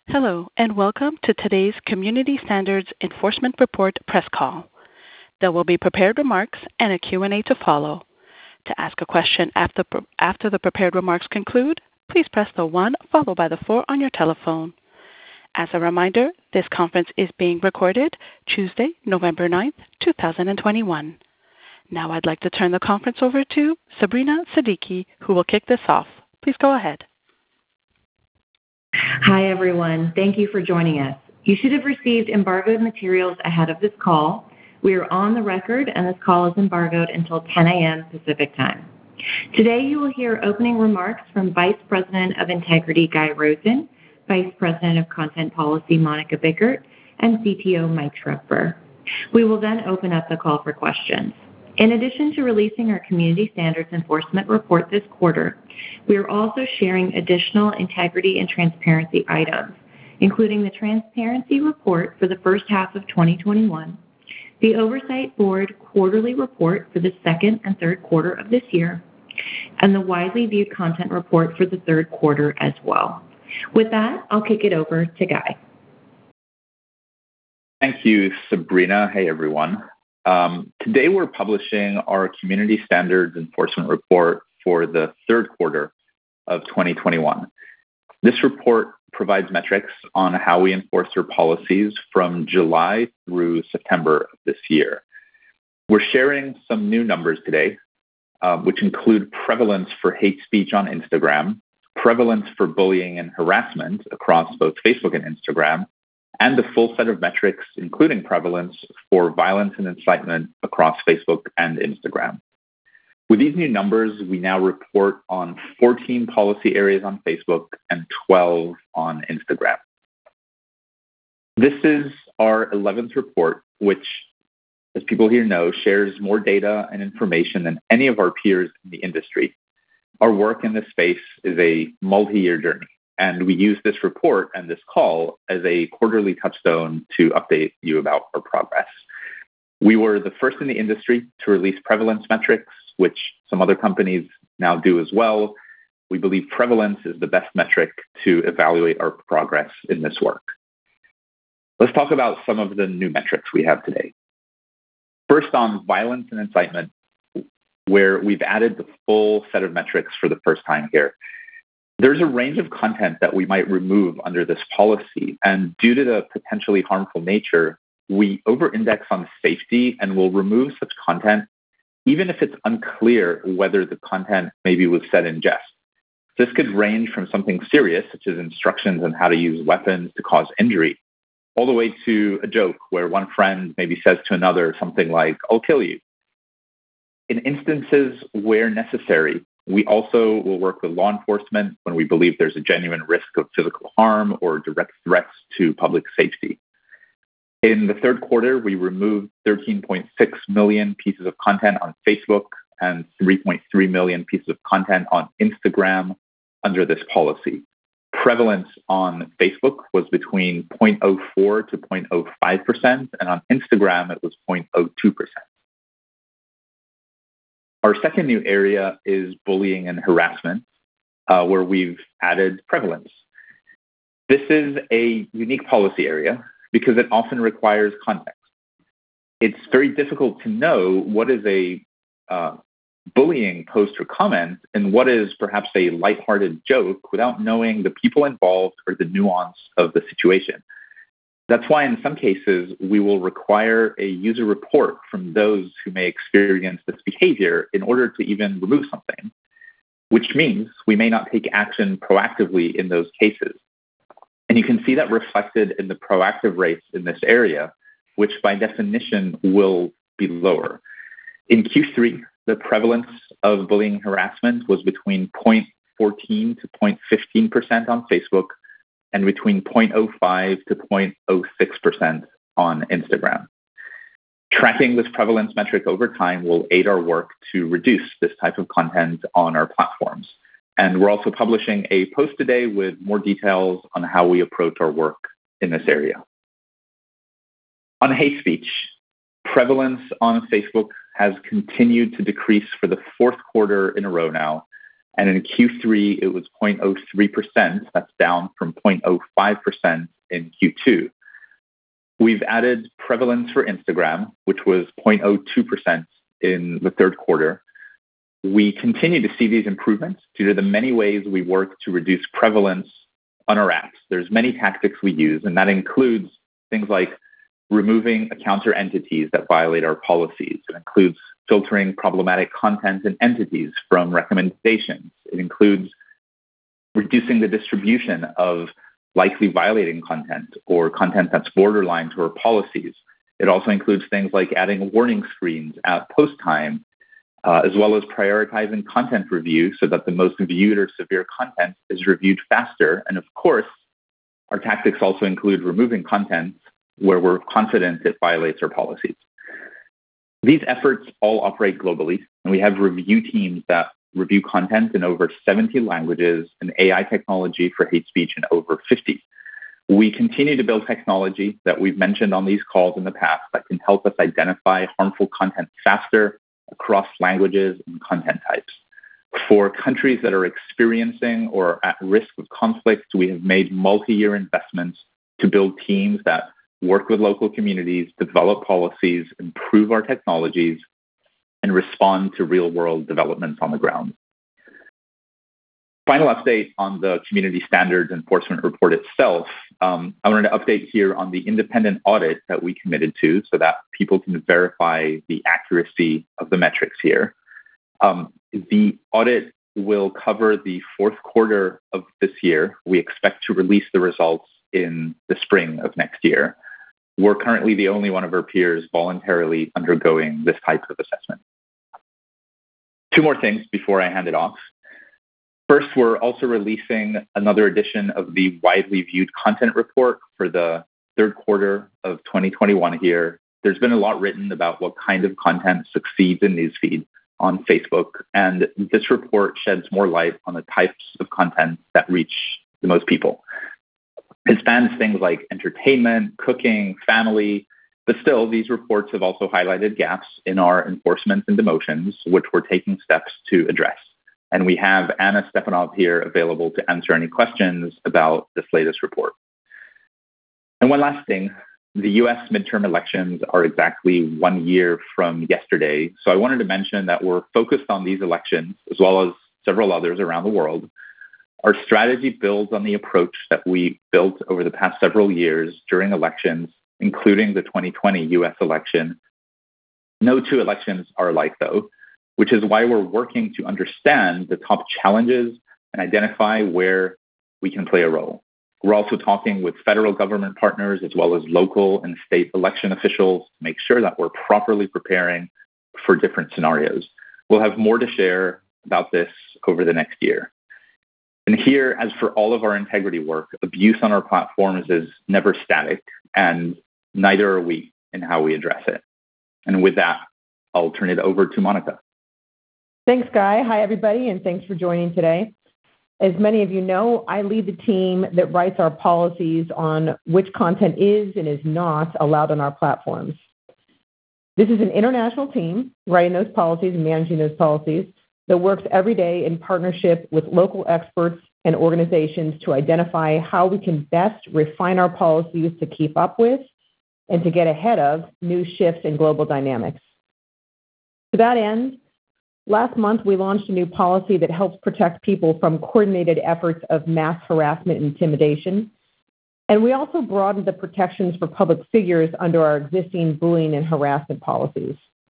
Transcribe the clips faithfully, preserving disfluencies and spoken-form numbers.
Hello, and welcome to today's Community Standards Enforcement Report press call. There will be prepared remarks and a Q and A to follow. To ask a question after, after the prepared remarks conclude, please press the one followed by the four on your telephone. As a reminder, this conference is being recorded Tuesday, November ninth, two thousand twenty-one. Now I'd like to turn the conference over to Sabrina Siddiqui, who will kick this off. Please go ahead. Hi, everyone. Thank you for joining us. You should have received embargoed materials ahead of this call. We are on the record, and this call is embargoed until ten a m Pacific Time. Today, you will hear opening remarks from Vice President of Integrity, Guy Rosen, Vice President of Content Policy, Monica Bickert, and C T O, Mike Schroepfer. We will then open up the call for questions. In addition to releasing our Community Standards Enforcement Report this quarter, we are also sharing additional integrity and transparency items, including the Transparency Report for the first half of twenty twenty-one, the Oversight Board Quarterly Report for the second and third quarter of this year, and the Widely Viewed Content Report for the third quarter as well. With that, I'll kick it over to Guy. Thank you, Sabrina. Hey, everyone. Um, today, we're publishing our Community Standards Enforcement Report for the third quarter of twenty twenty-one. This report provides metrics on how we enforce our policies from July through September of this year. We're sharing some new numbers today, uh, which include prevalence for hate speech on Instagram, prevalence for bullying and harassment across both Facebook and Instagram, and the full set of metrics, including prevalence for violence and incitement across Facebook and Instagram. With these new numbers, we now report on fourteen policy areas on Facebook and twelve on Instagram. This is our eleventh report, which, as people here know, shares more data and information than any of our peers in the industry. Our work in this space is a multi-year journey, and we use this report and this call as a quarterly touchstone to update you about our progress. We were the first in the industry to release prevalence metrics, which some other companies now do as well. We believe prevalence is the best metric to evaluate our progress in this work. Let's talk about some of the new metrics we have today. First, on violence and incitement, where we've added the full set of metrics for the first time here. There's a range of content that we might remove under this policy, and due to the potentially harmful nature, we over-index on safety and will remove such content even if it's unclear whether the content maybe was said in jest. This could range from something serious, such as instructions on how to use weapons to cause injury, all the way to a joke where one friend maybe says to another something like, "I'll kill you." In instances where necessary, we also will work with law enforcement when we believe there's a genuine risk of physical harm or direct threats to public safety. In the third quarter, we removed thirteen point six million pieces of content on Facebook and three point three million pieces of content on Instagram under this policy. Prevalence on Facebook was between zero point zero four to zero point zero five percent, and on Instagram, it was zero point zero two percent. Our second new area is bullying and harassment, uh, where we've added prevalence. This is a unique policy area because it often requires context. It's very difficult to know what is a uh, bullying post or comment and what is perhaps a lighthearted joke without knowing the people involved or the nuance of the situation. That's why in some cases, we will require a user report from those who may experience this behavior in order to even remove something, which means we may not take action proactively in those cases. And you can see that reflected in the proactive rates in this area, which by definition will be lower. In Q three, the prevalence of bullying and harassment was between zero point one four to zero point one five percent on Facebook and between zero point zero five to zero point zero six percent on Instagram. Tracking this prevalence metric over time will aid our work to reduce this type of content on our platforms. And we're also publishing a post today with more details on how we approach our work in this area. On hate speech, prevalence on Facebook has continued to decrease for the fourth quarter in a row now, And in Q three, it was zero point zero three percent. That's down from zero point zero five percent in Q two. We've added prevalence for Instagram, which was zero point zero two percent in the third quarter. We continue to see these improvements due to the many ways we work to reduce prevalence on our apps. There's many tactics we use, and that includes things like removing accounts or entities that violate our policies. It includes filtering problematic content and entities from recommendations. It includes reducing the distribution of likely violating content or content that's borderline to our policies. It also includes things like adding warning screens at post time, uh, as well as prioritizing content review so that the most viewed or severe content is reviewed faster. And of course, our tactics also include removing content where we're confident it violates our policies. These efforts all operate globally, and we have review teams that review content in over seventy languages and A I technology for hate speech in over fifty. We continue to build technology that we've mentioned on these calls in the past that can help us identify harmful content faster across languages and content types. For countries that are experiencing or at risk of conflict, we have made multi-year investments to build teams that work with local communities, develop policies, improve our technologies, and respond to real-world developments on the ground. Final update on the Community Standards Enforcement Report itself. Um, I wanted to update here on the independent audit that we committed to so that people can verify the accuracy of the metrics here. Um, the audit will cover the fourth quarter of this year. We expect to release the results in the spring of next year. We're currently the only one of our peers voluntarily undergoing this type of assessment. Two more things before I hand it off. First, we're also releasing another edition of the widely viewed content report for the third quarter of twenty twenty-one here. There's been a lot written about what kind of content succeeds in newsfeed on Facebook, and this report sheds more light on the types of content that reach the most people. It spans things like entertainment, cooking, family, but still, these reports have also highlighted gaps in our enforcement and demotions, which we're taking steps to address. And we have Anna Stepanov here available to answer any questions about this latest report. And one last thing, the U S midterm elections are exactly one year from yesterday. So I wanted to mention that we're focused on these elections, as well as several others around the world. Our strategy builds on the approach that we built over the past several years during elections, including the twenty twenty U S election. No two elections are alike, though, which is why we're working to understand the top challenges and identify where we can play a role. We're also talking with federal government partners as well as local and state election officials to make sure that we're properly preparing for different scenarios. We'll have more to share about this over the next year. And here, as for all of our integrity work, abuse on our platforms is never static, and neither are we in how we address it. And with that, I'll turn it over to Monica. Thanks, Guy. Hi, everybody, and thanks for joining today. As many of you know, I lead the team that writes our policies on which content is and is not allowed on our platforms. This is an international team writing those policies and managing those policies that works every day in partnership with local experts and organizations to identify how we can best refine our policies to keep up with and to get ahead of new shifts in global dynamics. To that end, last month we launched a new policy that helps protect people from coordinated efforts of mass harassment and intimidation. And we also broadened the protections for public figures under our existing bullying and harassment policies.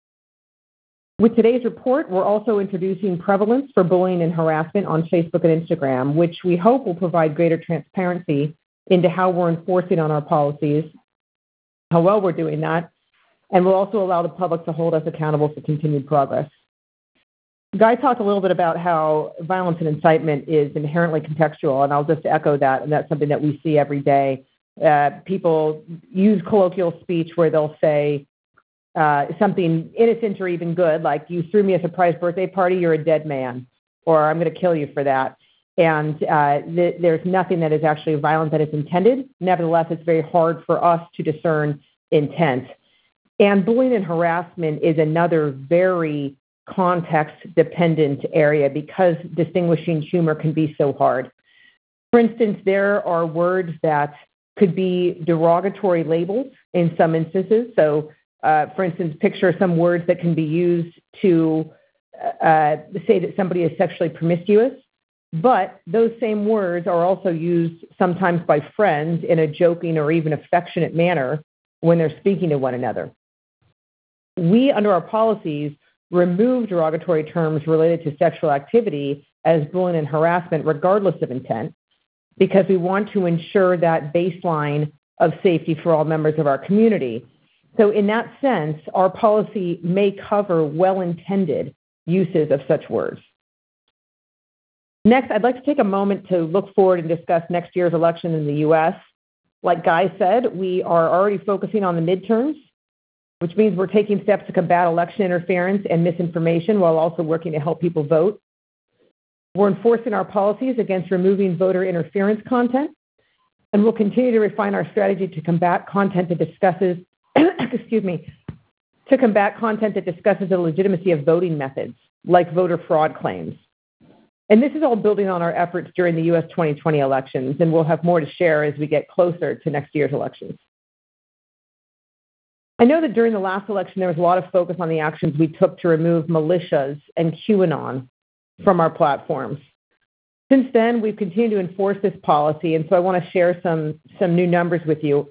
With today's report, we're also introducing prevalence for bullying and harassment on Facebook and Instagram, which we hope will provide greater transparency into how we're enforcing on our policies, how well we're doing that, and will also allow the public to hold us accountable for continued progress. Guy talked a little bit about how violence and incitement is inherently contextual, and I'll just echo that, and that's something that we see every day. Uh, people use colloquial speech where they'll say, Uh, something innocent or even good, like you threw me a surprise birthday party, you're a dead man, or I'm going to kill you for that. And uh, th- there's nothing that is actually violent that is intended. Nevertheless, it's very hard for us to discern intent. And bullying and harassment is another very context-dependent area because distinguishing humor can be so hard. For instance, there are words that could be derogatory labels in some instances. So, uh, for instance, picture some words that can be used to uh, say that somebody is sexually promiscuous, but those same words are also used sometimes by friends in a joking or even affectionate manner when they're speaking to one another. We, under our policies, remove derogatory terms related to sexual activity as bullying and harassment regardless of intent, because we want to ensure that baseline of safety for all members of our community. So in that sense, our policy may cover well-intended uses of such words. Next, I'd like to take a moment to look forward and discuss next year's election in the U S. Like Guy said, we are already focusing on the midterms, which means we're taking steps to combat election interference and misinformation while also working to help people vote. We're enforcing our policies against removing voter interference content, and we'll continue to refine our strategy to combat content that discusses, excuse me, to combat content that discusses the legitimacy of voting methods, like voter fraud claims. And this is all building on our efforts during the U S twenty twenty elections, and we'll have more to share as we get closer to next year's elections. I know that during the last election, there was a lot of focus on the actions we took to remove militias and QAnon from our platforms. Since then, we've continued to enforce this policy, and so I want to share some, some new numbers with you.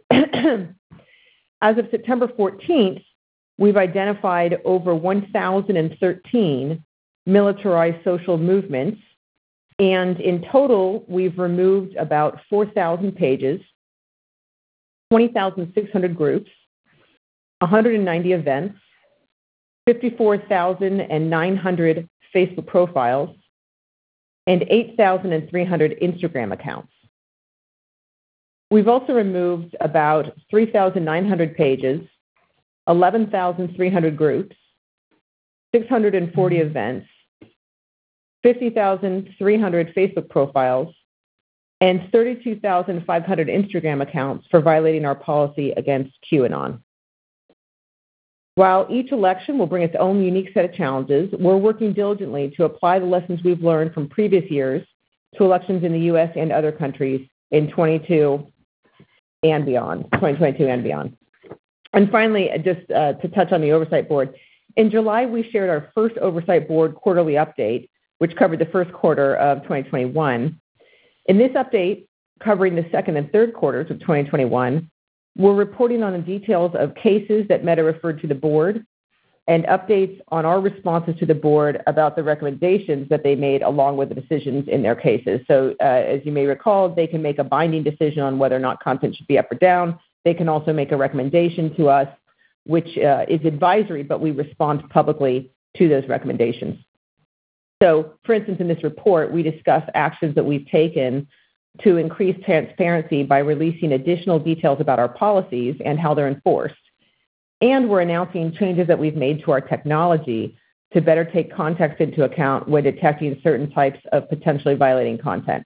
As of September fourteenth, we've identified over one thousand thirteen militarized social movements, and in total, we've removed about four thousand pages, twenty thousand six hundred groups, one hundred ninety events, fifty-four thousand nine hundred Facebook profiles, and eight thousand three hundred Instagram accounts. We've also removed about three thousand nine hundred pages, eleven thousand three hundred groups, six hundred forty events, fifty thousand three hundred Facebook profiles, and thirty-two thousand five hundred Instagram accounts for violating our policy against QAnon. While each election will bring its own unique set of challenges, we're working diligently to apply the lessons we've learned from previous years to elections in the U S and other countries in twenty-two and beyond, twenty twenty-two and beyond. And finally, just uh, to touch on the Oversight Board, in July, we shared our first Oversight Board quarterly update, which covered the first quarter of twenty twenty-one. In this update, covering the second and third quarters of twenty twenty-one, we're reporting on the details of cases that Meta referred to the board and updates on our responses to the board about the recommendations that they made along with the decisions in their cases. So uh, as you may recall, they can make a binding decision on whether or not content should be up or down. They can also make a recommendation to us, which uh, is advisory, but we respond publicly to those recommendations. So, for instance, in this report, we discuss actions that we've taken to increase transparency by releasing additional details about our policies and how they're enforced. And we're announcing changes that we've made to our technology to better take context into account when detecting certain types of potentially violating content.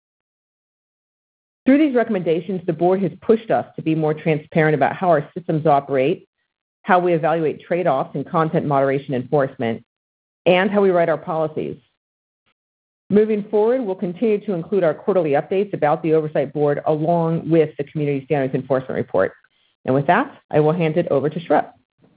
Through these recommendations, the board has pushed us to be more transparent about how our systems operate, how we evaluate trade-offs in content moderation enforcement, and how we write our policies. Moving forward, we'll continue to include our quarterly updates about the Oversight Board along with the Community Standards Enforcement Report. And with that, I will hand it over to Shrup.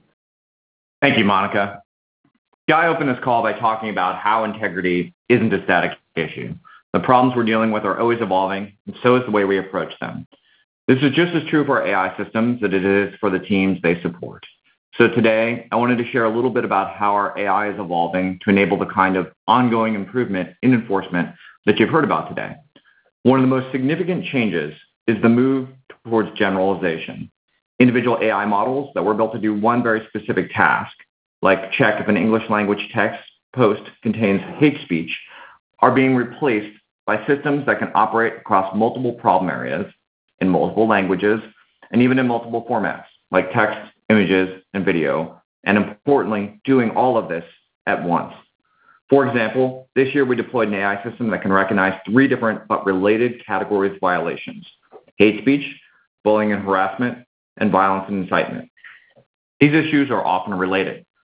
Thank you, Monica. Guy opened this call by talking about how integrity isn't a static issue. The problems we're dealing with are always evolving, and so is the way we approach them. This is just as true for our A I systems as it is for the teams they support. So today, I wanted to share a little bit about how our A I is evolving to enable the kind of ongoing improvement in enforcement that you've heard about today. One of the most significant changes is the move towards generalization. Individual A I models that were built to do one very specific task, like check if an English language text post contains hate speech, are being replaced by systems that can operate across multiple problem areas, in multiple languages, and even in multiple formats, like text, images, and video, and importantly, doing all of this at once. For example, this year we deployed an A I system that can recognize three different but related categories of violations: hate speech, bullying and harassment, and violence and incitement. These issues are often related,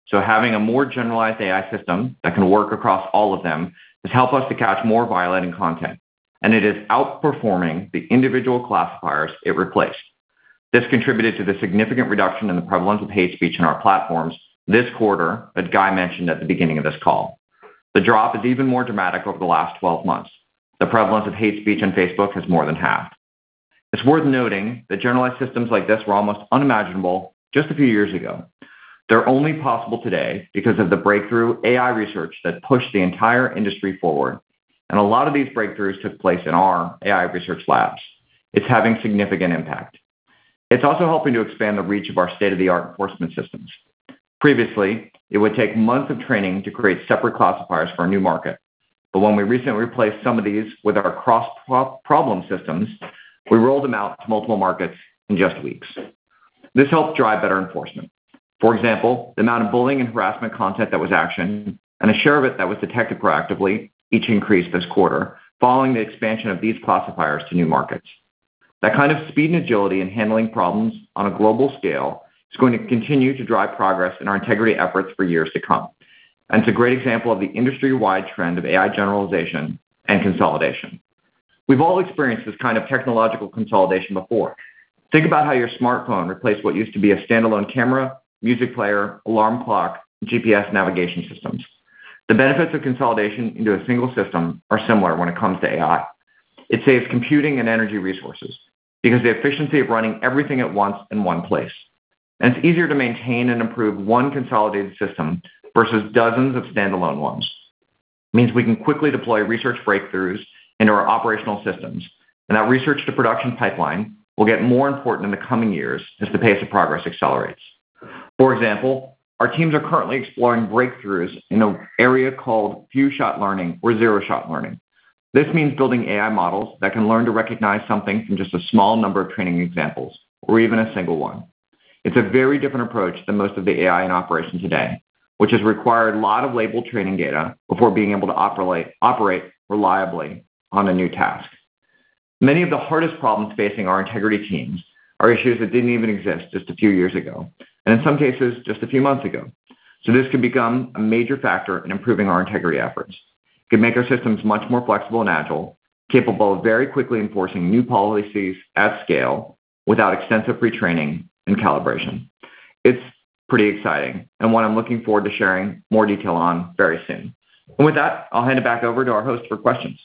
So having a more generalized A I system that can work across all of them has helped us to catch more violating content, and it is outperforming the individual classifiers it replaced. This contributed to the significant reduction in the prevalence of hate speech in our platforms this quarter that Guy mentioned at the beginning of this call. The drop is even more dramatic over the last twelve months. The prevalence of hate speech on Facebook has more than halved. It's worth noting that generalized systems like this were almost unimaginable just a few years ago. They're only possible today because of the breakthrough A I research that pushed the entire industry forward. And a lot of these breakthroughs took place in our A I research labs. It's having significant impact. It's also helping to expand the reach of our state-of-the-art enforcement systems. Previously, it would take months of training to create separate classifiers for a new market. But when we recently replaced some of these with our cross-problem systems, we rolled them out to multiple markets in just weeks. This helped drive better enforcement. For example, the amount of bullying and harassment content that was actioned and a share of it that was detected proactively each increased this quarter following the expansion of these classifiers to new markets. That kind of speed and agility in handling problems on a global scale is going to continue to drive progress in our integrity efforts for years to come. And it's a great example of the industry-wide trend of A I generalization and consolidation. We've all experienced this kind of technological consolidation before. Think about how your smartphone replaced what used to be a standalone camera, music player, alarm clock, G P S navigation systems. The benefits of consolidation into a single system are similar when it comes to A I. It saves computing and energy resources because the efficiency of running everything at once in one place. And it's easier to maintain and improve one consolidated system versus dozens of standalone ones. It means we can quickly deploy research breakthroughs into our operational systems, and that research to production pipeline will get more important in the coming years as the pace of progress accelerates. For example, our teams are currently exploring breakthroughs in an area called few-shot learning or zero-shot learning. This means building A I models that can learn to recognize something from just a small number of training examples, or even a single one. It's a very different approach than most of the A I in operation today, which has required a lot of labeled training data before being able to operate, operate reliably on a new task. Many of the hardest problems facing our integrity teams are issues that didn't even exist just a few years ago, and in some cases, just a few months ago. So this could become a major factor in improving our integrity efforts. It could make our systems much more flexible and agile, capable of very quickly enforcing new policies at scale without extensive retraining and calibration. It's pretty exciting, and one I'm looking forward to sharing more detail on very soon. And with that, I'll hand it back over to our host for questions.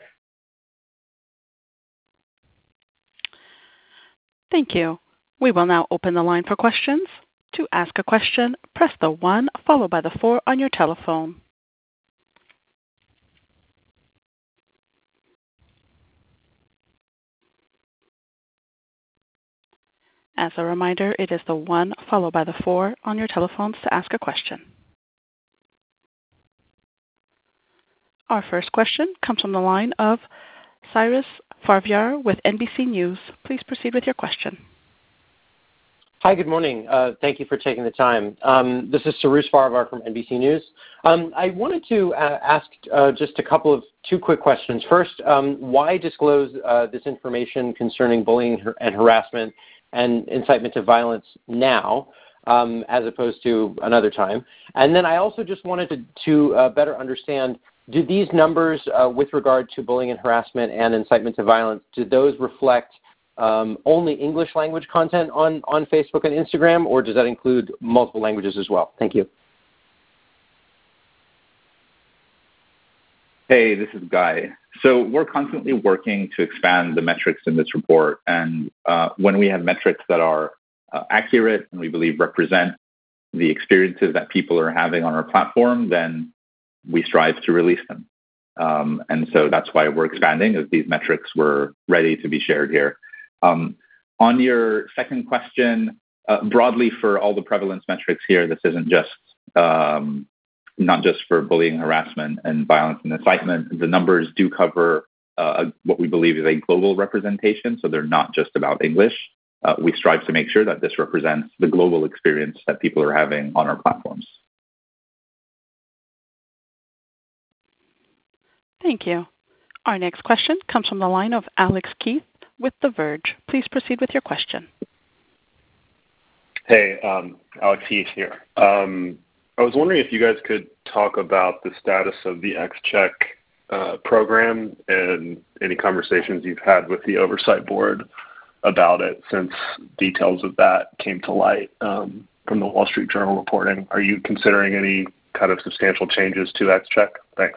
Thank you. We will now open the line for questions. To ask a question, press the one followed by the four on your telephone. As a reminder, it is the one followed by the four on your telephones to ask a question. Our first question comes from the line of Cyrus Faryar with N B C News. Please proceed with your question. Hi, good morning. Uh, thank you for taking the time. Um, this is Cyrus Faryar from N B C News. Um, I wanted to uh, ask uh, just a couple of two quick questions. First, um, why disclose uh, this information concerning bullying and harassment and incitement to violence now, um, as opposed to another time? And then I also just wanted to, to uh, better understand, do these numbers uh, with regard to bullying and harassment and incitement to violence, do those reflect um, only English language content on, on Facebook and Instagram, or does that include multiple languages as well? Thank you. Hey, this is Guy. So we're constantly working to expand the metrics in this report. And uh, when we have metrics that are uh, accurate and we believe represent the experiences that people are having on our platform, then we strive to release them. Um, and so that's why we're expanding, as these metrics were ready to be shared here. Um, on your second question, uh, broadly for all the prevalence metrics here, this isn't just um, not just for bullying, harassment, and violence and incitement. The numbers do cover uh, what we believe is a global representation, so they're not just about English. Uh, we strive to make sure that this represents the global experience that people are having on our platforms. Thank you. Our next question comes from the line of Alex Keith with The Verge. Please proceed with your question. Hey, um, Alex Keith here. Um, I was wondering if you guys could talk about the status of the X-Check uh, program and any conversations you've had with the oversight board about it since details of that came to light um, from the Wall Street Journal reporting. Are you considering any kind of substantial changes to X-Check? Thanks.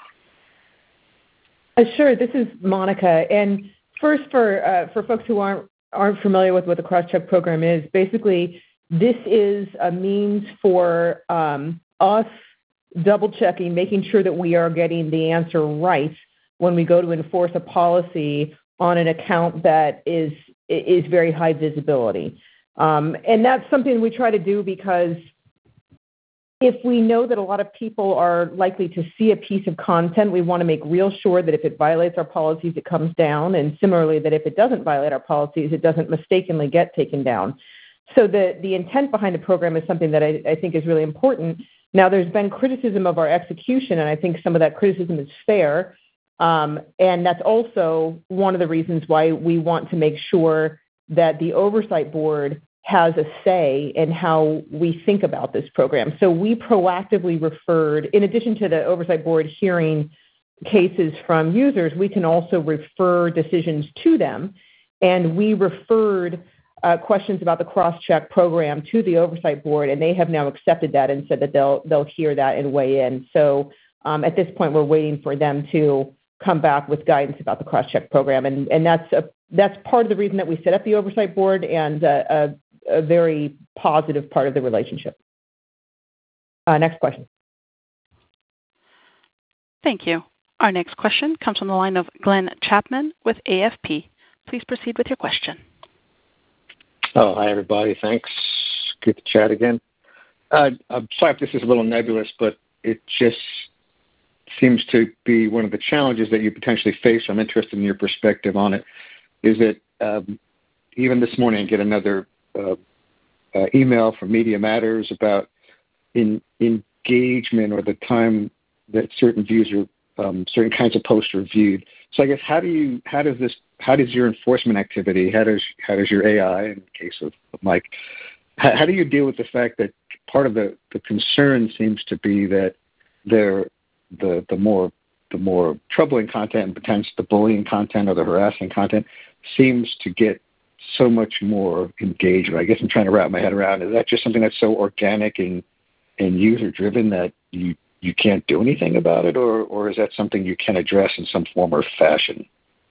Uh, sure. This is Monica. And first, for uh, for folks who aren't aren't familiar with what the cross-check program is, basically this is a means for um, us double-checking, making sure that we are getting the answer right when we go to enforce a policy on an account that is is very high visibility. Um, and that's something we try to do because if we know that a lot of people are likely to see a piece of content, we want to make real sure that if it violates our policies, it comes down. And similarly, that if it doesn't violate our policies, it doesn't mistakenly get taken down. So the, the intent behind the program is something that I, I think is really important. Now, there's been criticism of our execution, and I think some of that criticism is fair. Um, and that's also one of the reasons why we want to make sure that the oversight board has a say in how we think about this program. So we proactively referred, in addition to the oversight board hearing cases from users, we can also refer decisions to them. And we referred uh, questions about the cross-check program to the oversight board, and they have now accepted that and said that they'll they'll hear that and weigh in. So um, at this point, we're waiting for them to come back with guidance about the cross-check program, and and that's a, that's part of the reason that we set up the oversight board, and uh, a, a very positive part of the relationship. Uh, next question. Thank you. Our next question comes from the line of Glenn Chapman with A F P. Please proceed with your question. Oh, hi, everybody. Thanks. Good to chat again. Uh, I'm sorry if this is a little nebulous, but it just seems to be one of the challenges that you potentially face. I'm interested in your perspective on it. Is that um, even this morning I get another uh, uh, email from Media Matters about in, engagement or the time that certain views are, um, certain kinds of posts are viewed. So I guess how do you, how does this, how does your enforcement activity, how does, how does your A I, in the case of, of Mike, how, how do you deal with the fact that part of the, the concern seems to be that there, the the more the more troubling content and potentially the bullying content or the harassing content seems to get so much more engagement. I guess I'm trying to wrap my head around. Is that just something that's so organic and and user driven that you you can't do anything about it, or or is that something you can address in some form or fashion?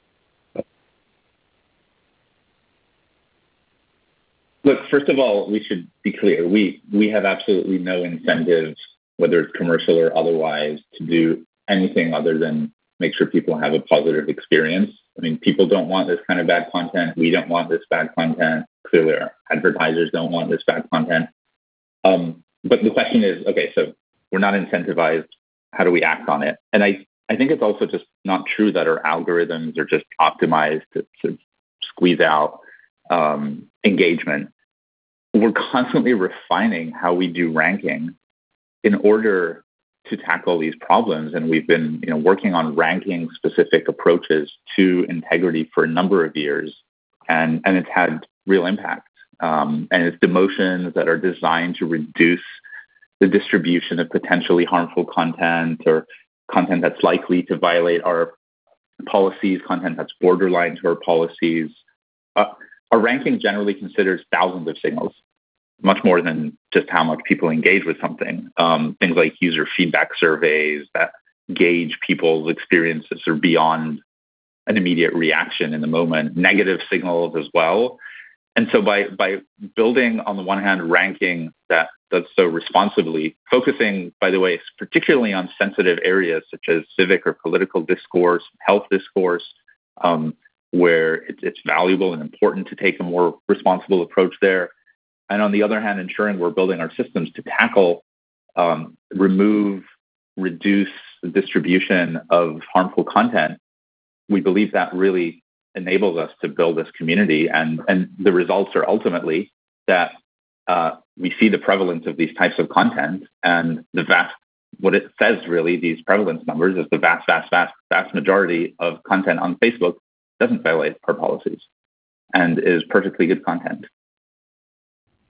Look, first of all, we should be clear. We we have absolutely no incentive, whether it's commercial or otherwise, to do anything other than make sure people have a positive experience. I mean, people don't want this kind of bad content. We don't want this bad content. Clearly, our advertisers don't want this bad content. Um, but the question is, okay, so we're not incentivized. How do we act on it? And I, I think it's also just not true that our algorithms are just optimized to, to squeeze out um, engagement. We're constantly refining how we do ranking in order to tackle these problems. And we've been you know, working on ranking specific approaches to integrity for a number of years, and, and it's had real impact. Um, and it's demotions that are designed to reduce the distribution of potentially harmful content or content that's likely to violate our policies, content that's borderline to our policies. Uh, our ranking generally considers thousands of signals, much more than just how much people engage with something. Um, things like user feedback surveys that gauge people's experiences or beyond an immediate reaction in the moment, negative signals as well. And so by, by building, on the one hand, ranking that does so responsibly, focusing, by the way, particularly on sensitive areas such as civic or political discourse, health discourse, um, where it, it's valuable and important to take a more responsible approach there. And on the other hand, ensuring we're building our systems to tackle, um, remove, reduce the distribution of harmful content, we believe that really enables us to build this community. And, and the results are ultimately that uh, we see the prevalence of these types of content, and the vast, what it says really, these prevalence numbers, is the vast, vast, vast, vast majority of content on Facebook doesn't violate our policies and is perfectly good content.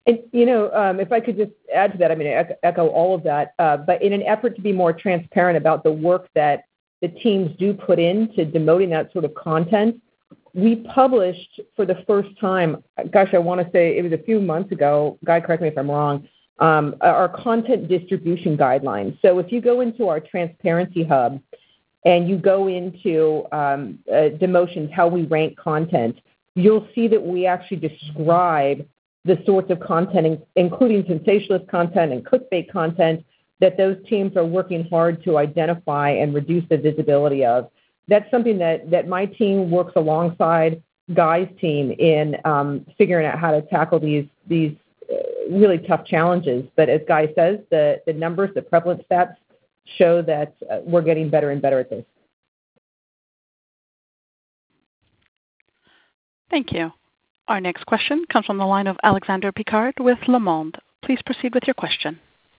And, you know, um, if I could just add to that, I mean, I echo all of that, uh, but in an effort to be more transparent about the work that the teams do put into demoting that sort of content, we published for the first time, gosh, I want to say it was a few months ago, Guy, correct me if I'm wrong, um, our content distribution guidelines. So if you go into our Transparency Hub and you go into um, uh, demotions, how we rank content, you'll see that we actually describe the sorts of content, including sensationalist content and clickbait content, that those teams are working hard to identify and reduce the visibility of. That's something that, that my team works alongside Guy's team in um, figuring out how to tackle these, these uh, really tough challenges. But as Guy says, the, the numbers, the prevalence stats show that uh, we're getting better and better at this. Thank you. Our next question comes from the line of Alexander Picard with Le Monde. Please proceed with your question.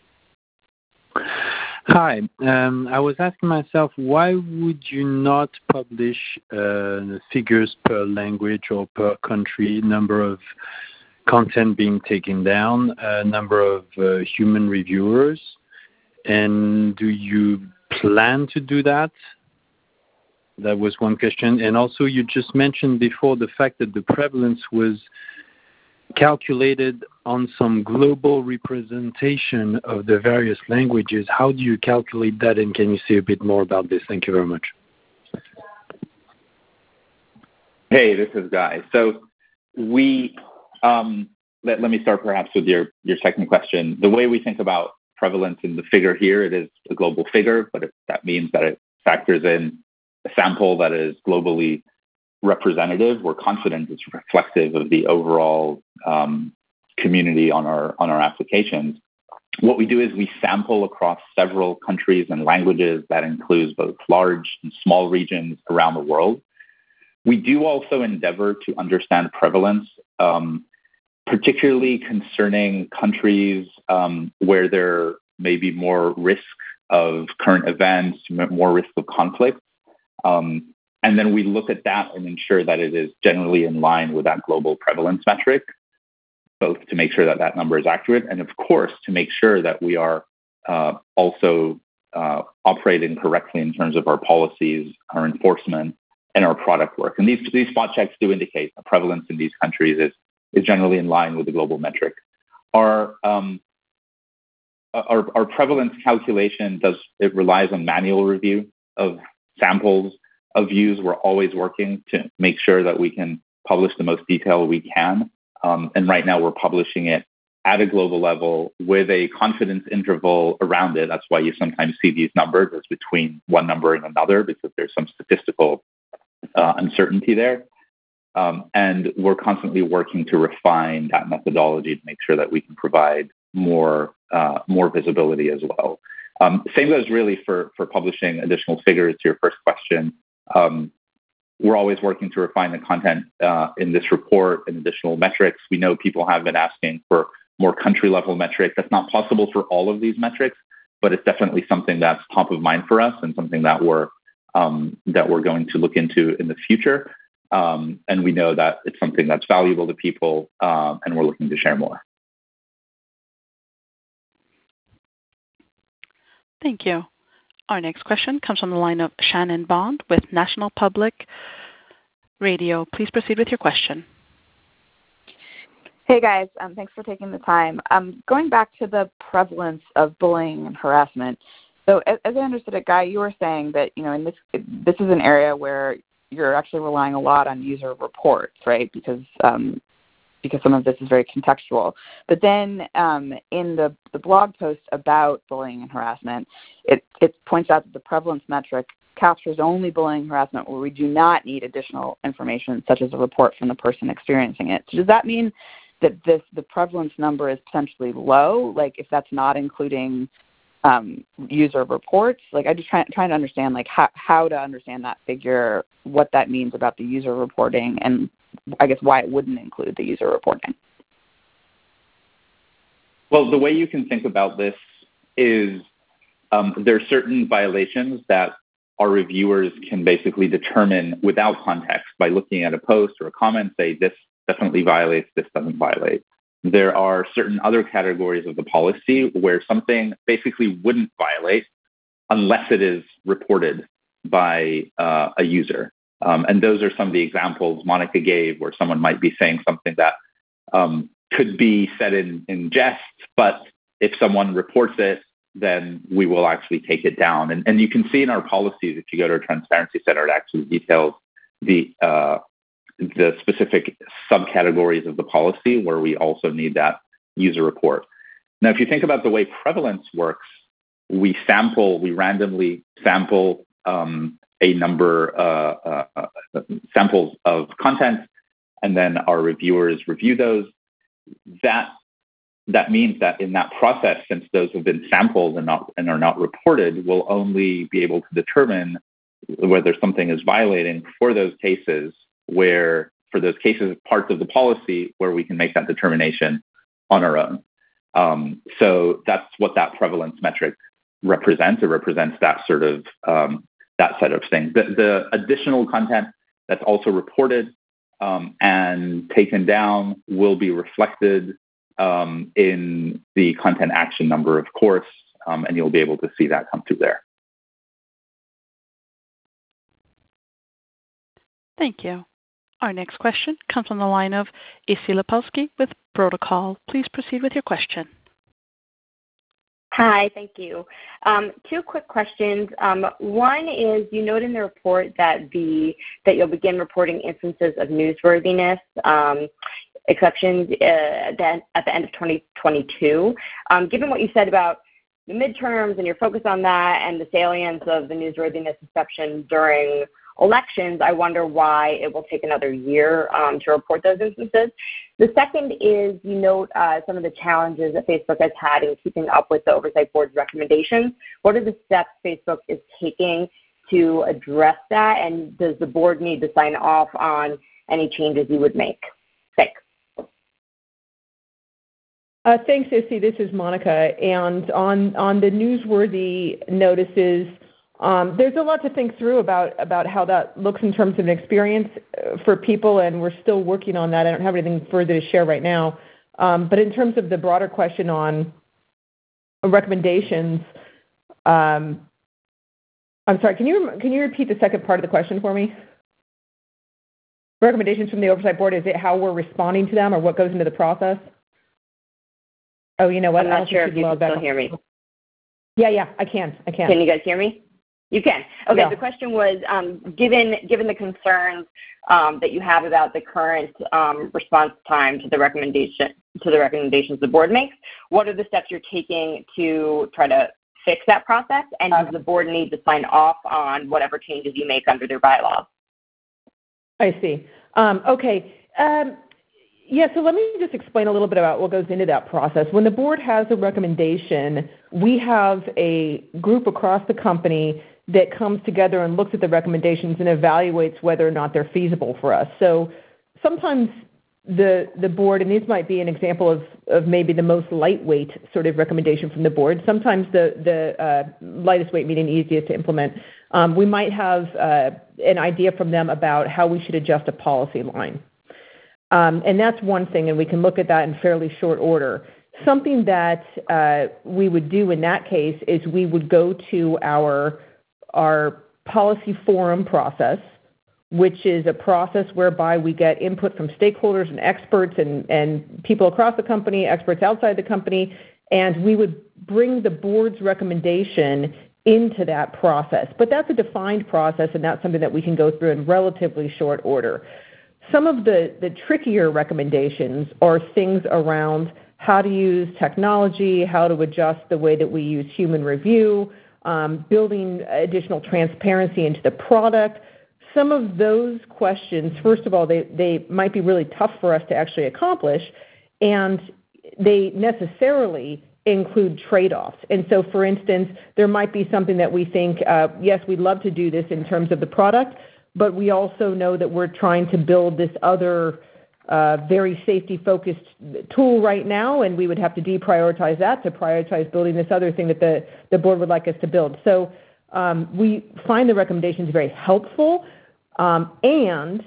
Hi. Um, I was asking myself, why would you not publish uh, figures per language or per country, number of content being taken down, uh, number of uh, human reviewers? And do you plan to do that? That was one question. And also, you just mentioned before the fact that the prevalence was calculated on some global representation of the various languages. How do you calculate that, and can you say a bit more about this? Thank you very much. Hey, this is Guy. So we, um, let, let me start perhaps with your, your second question. The way we think about prevalence in the figure here, it is a global figure, but if that means that it factors in a sample that is globally representative. We're confident it's reflective of the overall um, community on our on our applications. What we do is we sample across several countries and languages. That includes both large and small regions around the world. We do also endeavor to understand prevalence, um, particularly concerning countries um, where there may be more risk of current events, more risk of conflict. Um, and then we look at that and ensure that it is generally in line with that global prevalence metric, both to make sure that that number is accurate and, of course, to make sure that we are uh, also uh, operating correctly in terms of our policies, our enforcement, and our product work. And these, these spot checks do indicate the prevalence in these countries is, is generally in line with the global metric. Our, um, our, our prevalence calculation, does it relies on manual review of samples of views. We're always working to make sure that we can publish the most detail we can. Um, and right now we're publishing it at a global level with a confidence interval around it. That's why you sometimes see these numbers as between one number and another, because there's some statistical uh, uncertainty there. Um, and we're constantly working to refine that methodology to make sure that we can provide more uh, more visibility as well. Um, same goes really for, for publishing additional figures to your first question. Um, we're always working to refine the content uh, in this report and additional metrics. We know people have been asking for more country-level metrics. That's not possible for all of these metrics, but it's definitely something that's top of mind for us and something that we're um, that we're going to look into in the future. Um, and we know that it's something that's valuable to people, um, and we're looking to share more. Thank you. Our next question comes from the line of Shannon Bond with National Public Radio. Please proceed with your question. Hey guys, um, thanks for taking the time. Um, going back to the prevalence of bullying and harassment. So as, as I understood it, Guy, you were saying that, you know, in this this is an area where you're actually relying a lot on user reports, right? Because um, because some of this is very contextual. But then um, in the, the blog post about bullying and harassment, it, it points out that the prevalence metric captures only bullying and harassment where we do not need additional information, such as a report from the person experiencing it. So does that mean that this the prevalence number is potentially low, like if that's not including um, user reports? Like I just try, trying to understand like how, how to understand that figure, what that means about the user reporting, and I guess why it wouldn't include the user reporting. Well, the way you can think about this is um, there are certain violations that our reviewers can basically determine without context by looking at a post or a comment, say this definitely violates, this doesn't violate. there are certain other categories of the policy where something basically wouldn't violate unless it is reported by uh, a user. Um, and those are some of the examples Monica gave, where someone might be saying something that um, could be said in, in jest, but if someone reports it, then we will actually take it down. And, and you can see in our policies, if you go to our Transparency Center, it actually details the uh, the specific subcategories of the policy where we also need that user report. Now, if you think about the way prevalence works, we sample, we randomly sample um, a number, uh, uh, uh, samples of content, and then our reviewers review those. That that means that in that process, since those have been sampled and not and are not reported, we'll only be able to determine whether something is violating for those cases where, for those cases, parts of the policy where we can make that determination on our own. Um, so that's what that prevalence metric represents. It represents that sort of um, that set of things. The, the additional content that's also reported um, and taken down will be reflected um, in the content action number, of course, um, and you'll be able to see that come through there. Thank you. Our next question comes from the line of Issy Lepowski with Protocol. Please proceed with your question. Hi, thank you. Um, two quick questions. Um, one is, you note in the report that the that you'll begin reporting instances of newsworthiness um, exceptions uh, at, the, at the end of twenty twenty-two. Um, given what you said about the midterms and your focus on that and the salience of the newsworthiness exception during elections, I wonder why it will take another year um, to report those instances. The second is, you note uh, some of the challenges that Facebook has had in keeping up with the Oversight Board's recommendations. What are the steps Facebook is taking to address that, and does the board need to sign off on any changes you would make? Thanks. Uh, thanks, Issy. This is Monica. And on, on the newsworthy notices, Um, there's a lot to think through about, about how that looks in terms of an experience for people, and we're still working on that. I don't have anything further to share right now. Um, but in terms of the broader question on recommendations, um, I'm sorry, can you, can you repeat the second part of the question for me? Recommendations from the Oversight Board, is it how we're responding to them or what goes into the process? Oh, you know what? I'm not sure if you can still hear me. Yeah, yeah, I can. I can. Can you guys hear me? You can. Okay, yeah. The question was, um, given given the concerns um, that you have about the current um, response time to the recommendation to the recommendations the board makes, what are the steps you're taking to try to fix that process? And does the board need to sign off on whatever changes you make under their bylaws? I see. Um, okay. Um, Yeah, so let me just explain a little bit about what goes into that process. When the board has a recommendation, we have a group across the company that comes together and looks at the recommendations and evaluates whether or not they're feasible for us. So sometimes the the board, and these might be an example of, of maybe the most lightweight sort of recommendation from the board. Sometimes the, the uh, lightest weight meaning easiest to implement. Um, we might have uh, an idea from them about how we should adjust a policy line. Um, and that's one thing, and we can look at that in fairly short order. Something that uh, we would do in that case is we would go to our, our policy forum process, which is a process whereby we get input from stakeholders and experts and, and people across the company, experts outside the company, and we would bring the board's recommendation into that process. But that's a defined process, and that's something that we can go through in relatively short order. Some of the, the trickier recommendations are things around how to use technology, how to adjust the way that we use human review, um, building additional transparency into the product. Some of those questions, first of all, they, they might be really tough for us to actually accomplish, and they necessarily include trade-offs. And so, for instance, there might be something that we think, uh, yes, we'd love to do this in terms of the product, but we also know that we're trying to build this other uh, very safety-focused tool right now, and we would have to deprioritize that to prioritize building this other thing that the, the board would like us to build. So um, we find the recommendations very helpful, um, and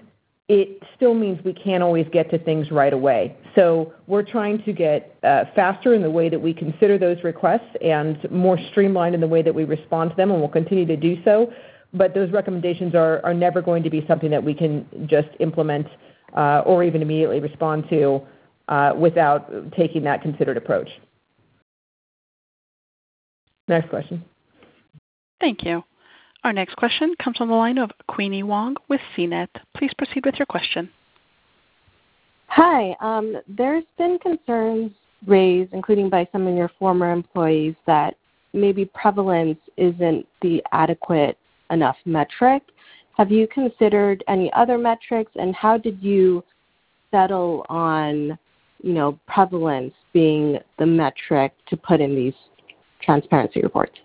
it still means we can't always get to things right away. So we're trying to get uh, faster in the way that we consider those requests and more streamlined in the way that we respond to them, and we'll continue to do so. But those recommendations are, are never going to be something that we can just implement uh, or even immediately respond to uh, without taking that considered approach. Next question. Thank you. Our next question comes from the line of Queenie Wong with C net. Please proceed with your question. Hi. Um, there's been concerns raised, including by some of your former employees, that maybe prevalence isn't the adequate enough metric. Have you considered any other metrics, and how did you settle on, you know, prevalence being the metric to put in these transparency reports?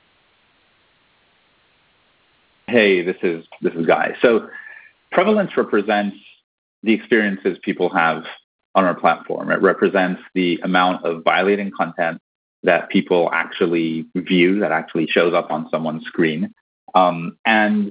Hey, this is this is Guy. So prevalence represents the experiences people have on our platform. It represents the amount of violating content that people actually view, that actually shows up on someone's screen. Um, and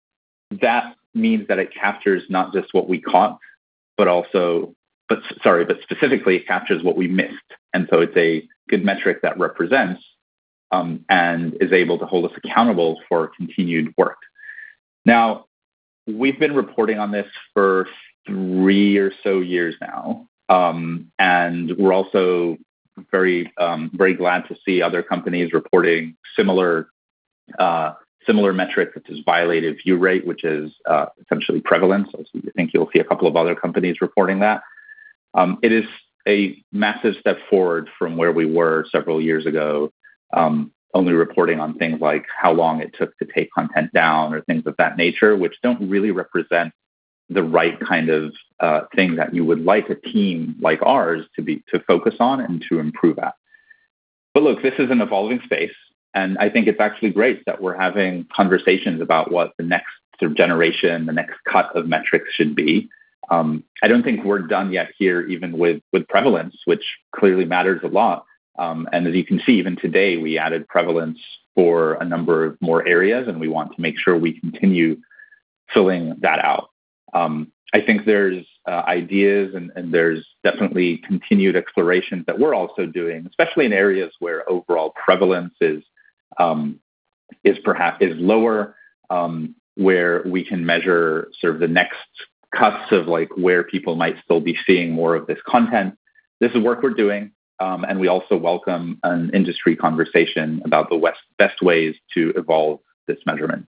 that means that it captures not just what we caught, but also, but sorry, but specifically it captures what we missed. And so it's a good metric that represents um, and is able to hold us accountable for continued work. Now, we've been reporting on this for three or so years now, um, and we're also very, um, very glad to see other companies reporting similar, uh, similar metrics, such as violated view rate, which is uh, essentially prevalence. I think you'll see a couple of other companies reporting that. Um, it is a massive step forward from where we were several years ago, um, only reporting on things like how long it took to take content down or things of that nature, which don't really represent the right kind of uh, thing that you would like a team like ours to be to focus on and to improve at. But look, this is an evolving space, and I think it's actually great that we're having conversations about what the next sort of generation, the next cut of metrics should be. Um, I don't think we're done yet here, even with, with prevalence, which clearly matters a lot. Um, and as you can see, even today, we added prevalence for a number of more areas, and we want to make sure we continue filling that out. Um, I think there's uh, ideas and, and there's definitely continued explorations that we're also doing, especially in areas where overall prevalence is um, is perhaps is lower, um, where we can measure sort of the next cuts of like where people might still be seeing more of this content. This is work we're doing, um, and we also welcome an industry conversation about the best, best ways to evolve this measurement.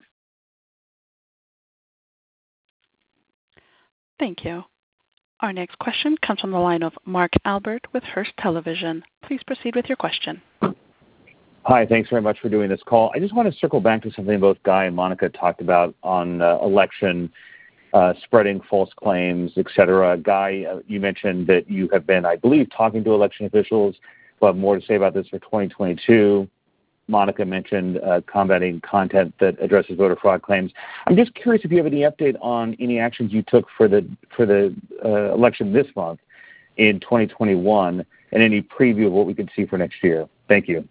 Thank you. Our next question comes from the line of Mark Albert with Hearst Television. Please proceed with your question. Hi, thanks very much for doing this call. I just want to circle back to something both Guy and Monica talked about on uh, election, uh, spreading false claims, et cetera. Guy, uh, you mentioned that you have been, I believe, talking to election officials. We'll have more to say about this for twenty twenty-two. Monica mentioned uh, combating content that addresses voter fraud claims. I'm just curious if you have any update on any actions you took for the for the uh, election this month in twenty twenty-one, and any preview of what we could see for next year. Thank you.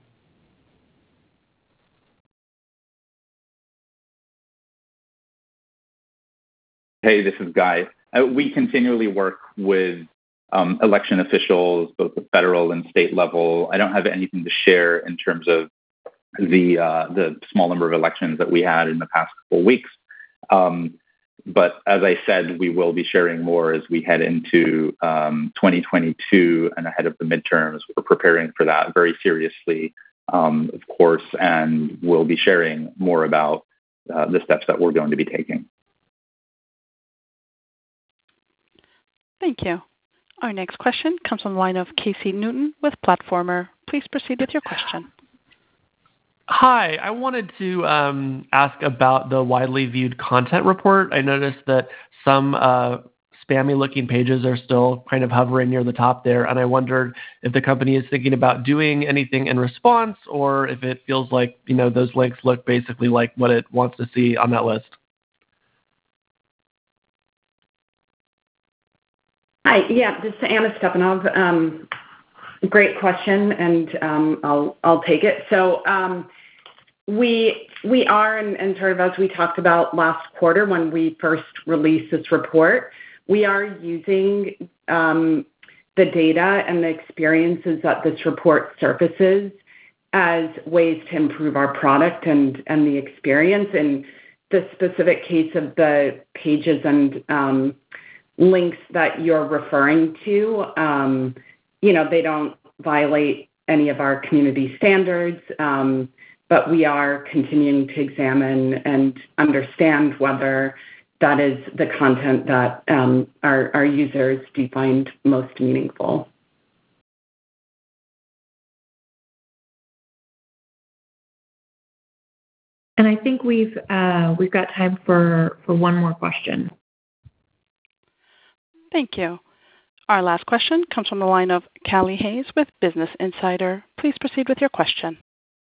Hey, this is Guy. Uh, we continually work with um, election officials, both at federal and state level. I don't have anything to share in terms of the uh, the small number of elections that we had in the past couple of weeks. Um, but as I said, we will be sharing more as we head into um, twenty twenty-two and ahead of the midterms. We're preparing for that very seriously, um, of course, and we'll be sharing more about uh, the steps that we're going to be taking. Thank you. Our next question comes from the line of Casey Newton with Platformer. Please proceed with your question. Hi, I wanted to um, ask about the widely viewed content report. I noticed that some uh, spammy-looking pages are still kind of hovering near the top there, and I wondered if the company is thinking about doing anything in response, or if it feels like, you know, those links look basically like what it wants to see on that list. Hi, yeah, this is Anna Stepanov. Um, great question, and um, I'll I'll take it. So um, we we are, and, and sort of as we talked about last quarter when we first released this report, we are using um, the data and the experiences that this report surfaces as ways to improve our product and, and the experience. In the specific case of the pages and um, links that you're referring to, um, you know, they don't violate any of our community standards, um, but we are continuing to examine and understand whether that is the content that um, our, our users do find most meaningful. And I think we've uh, we've got time for, for one more question. Thank you. Our last question comes from the line of Callie Hayes with Business Insider. Please proceed with your question.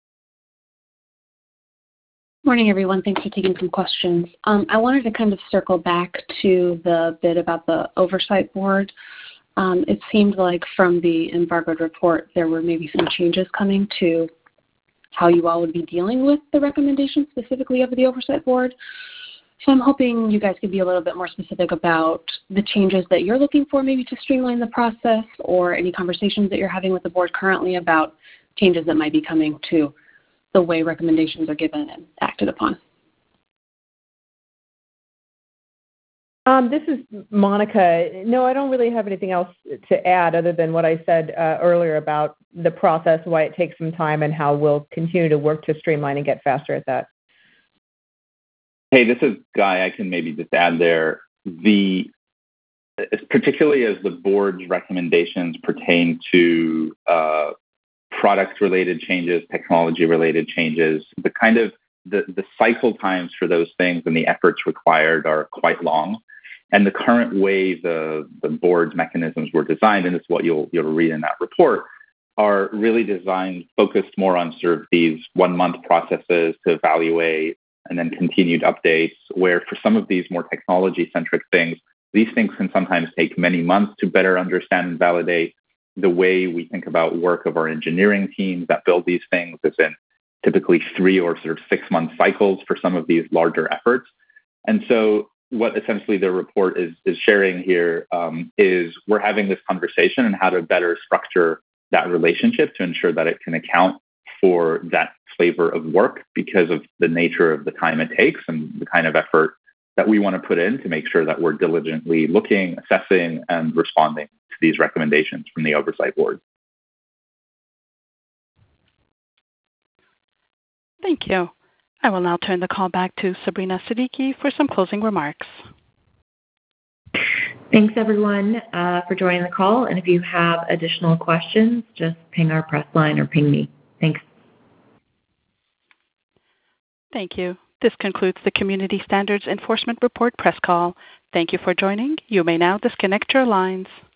Morning, everyone. Thanks for taking some questions. Um, I wanted to kind of circle back to the bit about the oversight board. Um, it seemed like from the embargoed report there were maybe some changes coming to how you all would be dealing with the recommendations specifically of the oversight board. So I'm hoping you guys could be a little bit more specific about the changes that you're looking for maybe to streamline the process, or any conversations that you're having with the board currently about changes that might be coming to the way recommendations are given and acted upon. Um, this is Monica. No, I don't really have anything else to add other than what I said uh, earlier about the process, why it takes some time, and how we'll continue to work to streamline and get faster at that. Hey, this is Guy. I can maybe just add there. The particularly as the board's recommendations pertain to uh, product-related changes, technology-related changes, the kind of the, the cycle times for those things and the efforts required are quite long. And the current way the, the board's mechanisms were designed, and it's what you'll you'll read in that report, are really designed, focused more on sort of these one-month processes to evaluate and then continued updates, where for some of these more technology-centric things, these things can sometimes take many months to better understand and validate. The way we think about work of our engineering teams that build these things is in typically three or sort of six-month cycles for some of these larger efforts. And so what essentially the report is, is sharing here um, is we're having this conversation and how to better structure that relationship to ensure that it can account for that flavor of work because of the nature of the time it takes and the kind of effort that we want to put in to make sure that we're diligently looking, assessing, and responding to these recommendations from the Oversight Board. Thank you. I will now turn the call back to Sabrina Siddiqui for some closing remarks. Thanks, everyone, uh, for joining the call. And if you have additional questions, just ping our press line or ping me. Thanks. Thank you. This concludes the Community Standards Enforcement Report press call. Thank you for joining. You may now disconnect your lines.